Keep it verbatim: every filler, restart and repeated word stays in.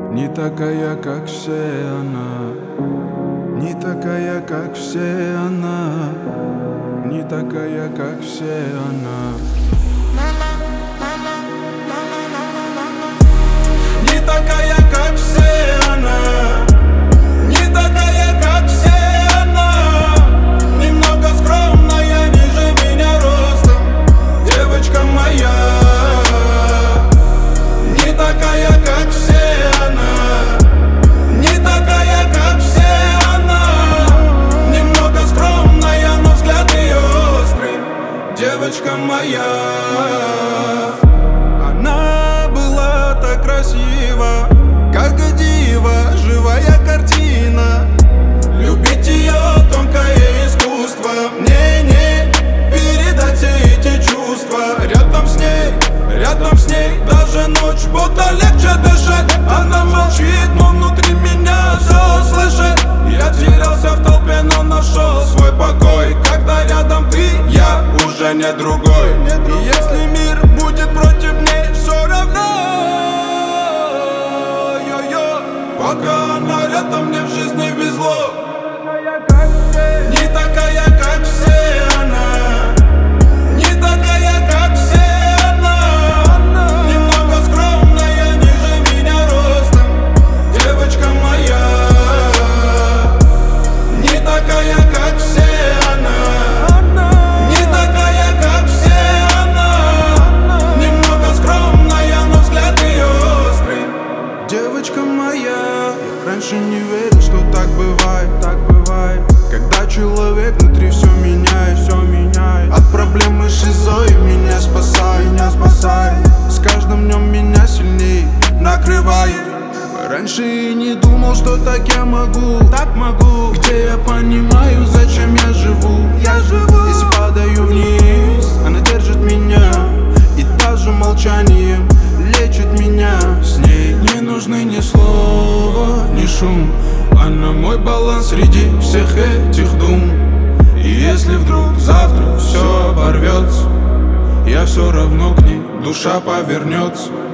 Не такая, как все она, не такая, как все она, не такая, как все она. Не такая, как все она, не такая, как все она. Немного скромная, ниже меня ростом, девочка моя. Не такая, как все она, не такая, как все она. Немного скромная, но взгляд ее острый, девочка моя. Она была так красива, как дива, живая картина. Любить ее тонкое искусство, мне не передать все эти чувства. Рядом с ней, рядом с ней даже ночь будто легче дышать. Она молчит, но внутри меня все слышит. Я терялся в толпе, но нашел свой покой. Когда рядом ты, я уже не другой. И если мир будет против ней, все равно. Пока она рядом, мне в жизни везло. Не такая, как все она, не такая, как все она. Немного скромная, ниже меня ростом, девочка моя. Не такая, как все она, не такая, как все она. Немного скромная, но взгляд ее острый, девочка моя. Раньше не верил, что так бывает, так бывает. Когда человек внутри все меняет, все меняет. От проблемы шизой меня спасает, меня спасает. С каждым днем меня сильней накрывает. Раньше и не думал, что так я могу, так могу. Где я понимаю, зачем я живу, я живу. Если падаю вниз, она держит меня, и даже молчанием лечит меня. С ней не нужны ни слова, ни шум. Она мой баланс среди всех этих дум. И если вдруг завтра все оборвется, я все равно к ней, душа повернется.